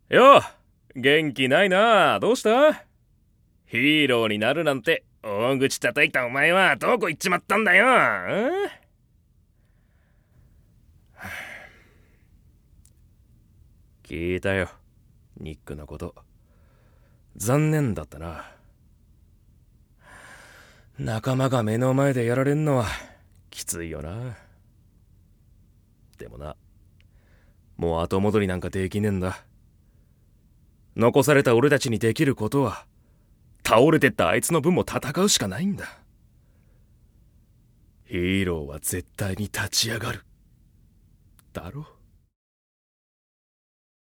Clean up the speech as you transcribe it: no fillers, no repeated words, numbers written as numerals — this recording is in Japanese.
よう、元気ないな。どうした？ヒーローになるなんて大口叩いたお前はどこ行っちまったんだよ。聞いたよ、ニックのこと。残念だったな。仲間が目の前でやられんのはきついよな。でもな、もう後戻りなんかできねえんだ。残された俺たちにできることは、倒れてったあいつの分も戦うしかないんだ。ヒーローは絶対に立ち上がる。だろ？